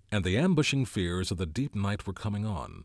and the ambushing fears of the deep night were coming on.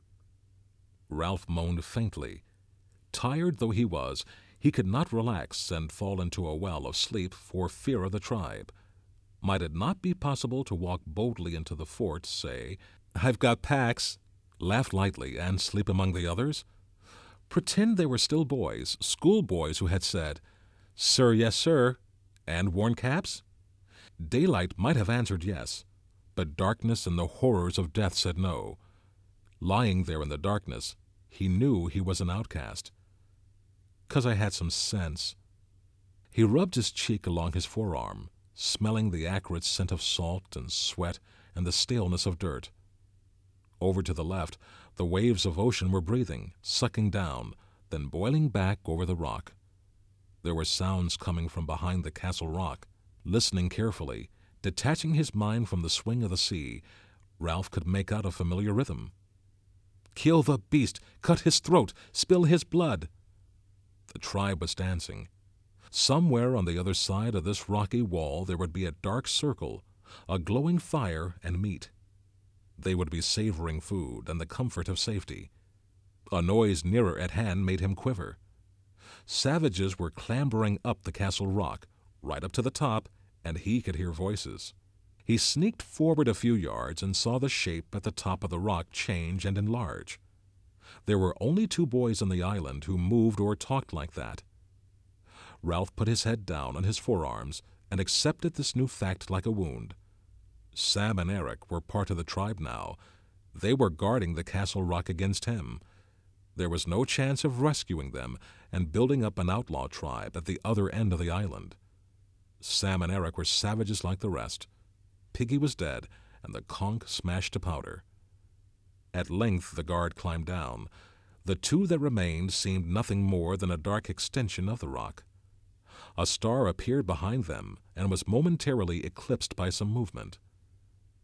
Ralph moaned faintly. Tired though he was, he could not relax and fall into a well of sleep for fear of the tribe. Might it not be possible to walk boldly into the fort, say, "I've got packs," laugh lightly, and sleep among the others? Pretend they were still boys, schoolboys who had said, "Sir, yes, sir," and worn caps? Daylight might have answered yes, but darkness and the horrors of death said no. Lying there in the darkness, he knew he was an outcast. "'Cause I had some sense." He rubbed his cheek along his forearm, smelling the acrid scent of salt and sweat and the staleness of dirt. Over to the left, the waves of ocean were breathing, sucking down, then boiling back over the rock. There were sounds coming from behind the castle rock. Listening carefully, detaching his mind from the swing of the sea, Ralph could make out a familiar rhythm. "Kill the beast! Cut his throat! Spill his blood!" The tribe was dancing. Somewhere on the other side of this rocky wall there would be a dark circle, a glowing fire and meat. They would be savoring food and the comfort of safety. A noise nearer at hand made him quiver. Savages were clambering up the castle rock, right up to the top, and he could hear voices. He sneaked forward a few yards and saw the shape at the top of the rock change and enlarge. There were only 2 boys on the island who moved or talked like that. Ralph put his head down on his forearms and accepted this new fact like a wound. Sam and Eric were part of the tribe now. They were guarding the castle rock against him. There was no chance of rescuing them and building up an outlaw tribe at the other end of the island. Sam and Eric were savages like the rest. Piggy was dead, and the conch smashed to powder. At length the guard climbed down. The 2 that remained seemed nothing more than a dark extension of the rock. A star appeared behind them and was momentarily eclipsed by some movement.